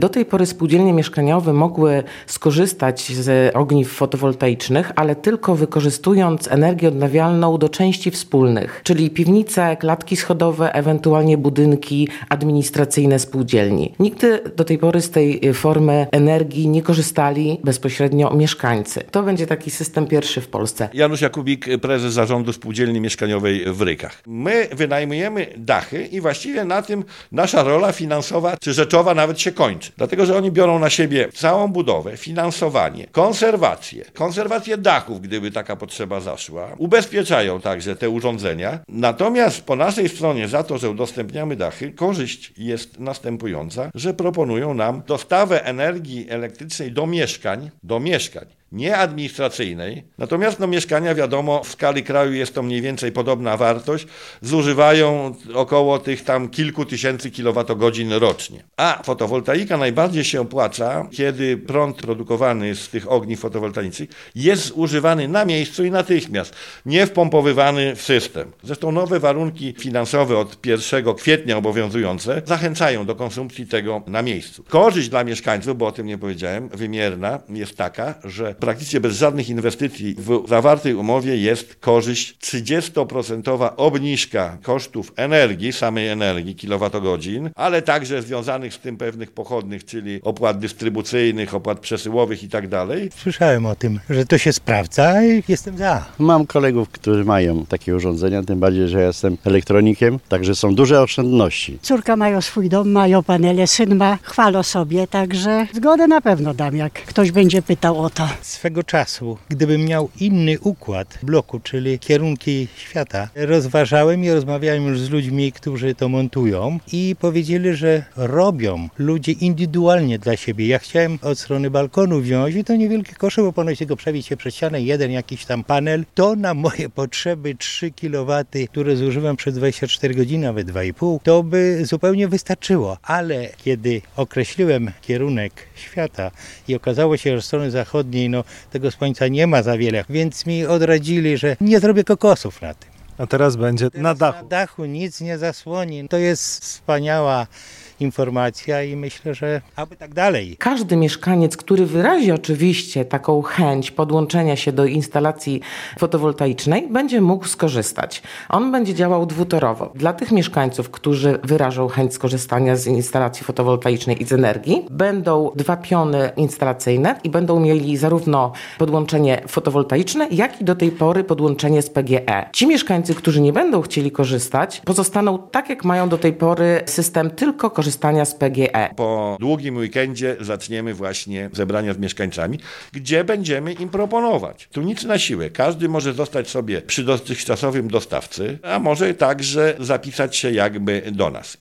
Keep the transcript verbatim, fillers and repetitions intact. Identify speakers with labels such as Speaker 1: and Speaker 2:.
Speaker 1: Do tej pory spółdzielnie mieszkaniowe mogły skorzystać z ogniw fotowoltaicznych, ale tylko wykorzystując energię odnawialną do części wspólnych, czyli piwnice, klatki schodowe, ewentualnie budynki administracyjne spółdzielni. Nigdy do tej pory z tej formy energii nie korzystali bezpośrednio mieszkańcy. To będzie taki system pierwszy w Polsce.
Speaker 2: Janusz Jakubik, prezes zarządu spółdzielni mieszkaniowej w Rykach. My wynajmujemy dachy i właściwie na tym nasza rola finansowa czy rzeczowa nawet się kończy. Dlatego, że oni biorą na siebie całą budowę, finansowanie, konserwację, konserwację dachów, gdyby taka potrzeba zaszła. Ubezpieczają także te urządzenia. Natomiast po naszej stronie za to, że udostępniamy dachy, korzyść jest następująca, że proponują nam dostawę energii elektrycznej do mieszkań, do mieszkań. Nie administracyjnej, natomiast no, mieszkania, wiadomo, w skali kraju jest to mniej więcej podobna wartość, zużywają około tych tam kilku tysięcy kilowatogodzin rocznie. A fotowoltaika najbardziej się opłaca, kiedy prąd produkowany z tych ogniw fotowoltaicznych jest używany na miejscu i natychmiast, nie wpompowywany w system. Zresztą nowe warunki finansowe od pierwszego kwietnia obowiązujące zachęcają do konsumpcji tego na miejscu. Korzyść dla mieszkańców, bo o tym nie powiedziałem, wymierna jest taka, że praktycznie bez żadnych inwestycji w zawartej umowie jest korzyść trzydziestoprocentowa obniżka kosztów energii, samej energii, kilowatogodzin, ale także związanych z tym pewnych pochodnych, czyli opłat dystrybucyjnych, opłat przesyłowych i tak dalej.
Speaker 3: Słyszałem o tym, że to się sprawdza i jestem za.
Speaker 4: Mam kolegów, którzy mają takie urządzenia, tym bardziej, że ja jestem elektronikiem, także są duże oszczędności.
Speaker 5: Córka mają swój dom, mają panele, syn ma, chwalą sobie, także zgodę na pewno dam, jak ktoś będzie pytał o to.
Speaker 3: Swego czasu, gdybym miał inny układ bloku, czyli kierunki świata, rozważałem i rozmawiałem już z ludźmi, którzy to montują i powiedzieli, że robią ludzie indywidualnie dla siebie. Ja chciałem od strony balkonu wziąć i to niewielkie kosze, bo ponoć tylko przebić się przez ścianę, jeden jakiś tam panel. To na moje potrzeby trzy kilowatowe, które zużywam przez dwadzieścia cztery godziny, nawet dwa i pół, to by zupełnie wystarczyło. Ale kiedy określiłem kierunek świata i okazało się, że z strony zachodniej no, tego słońca nie ma za wiele, więc mi odradzili, że nie zrobię kokosów na tym.
Speaker 6: A teraz będzie
Speaker 3: teraz
Speaker 6: na dachu.
Speaker 3: Na dachu nic nie zasłoni. To jest wspaniała informacja i myślę, że aby tak dalej.
Speaker 1: Każdy mieszkaniec, który wyrazi oczywiście taką chęć podłączenia się do instalacji fotowoltaicznej, będzie mógł skorzystać. On będzie działał dwutorowo. Dla tych mieszkańców, którzy wyrażą chęć skorzystania z instalacji fotowoltaicznej i z energii, będą dwa piony instalacyjne i będą mieli zarówno podłączenie fotowoltaiczne, jak i do tej pory podłączenie z P G E. Ci mieszkańcy, którzy nie będą chcieli korzystać, pozostaną tak, jak mają do tej pory system tylko korzystania z P G E.
Speaker 2: Po długim weekendzie zaczniemy właśnie zebrania z mieszkańcami, gdzie będziemy im proponować. Tu nic na siłę. Każdy może zostać sobie przy dotychczasowym dostawcy, a może także zapisać się jakby do nas.